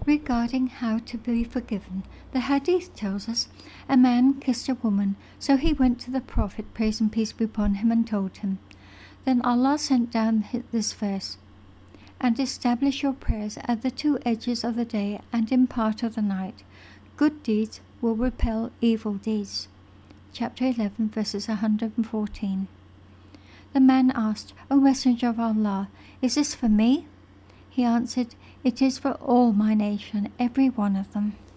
Regarding how to be forgiven, the Hadith tells us, a man kissed a woman, so he went to the Prophet, praise and peace be upon him, and told him. Then Allah sent down this verse, and establish your prayers at the two edges of the day and in part of the night. Good deeds will repel evil deeds. Chapter 11, verses 114. The man asked, O Messenger of Allah, is this for me? He answered, it is for all my nation, every one of them.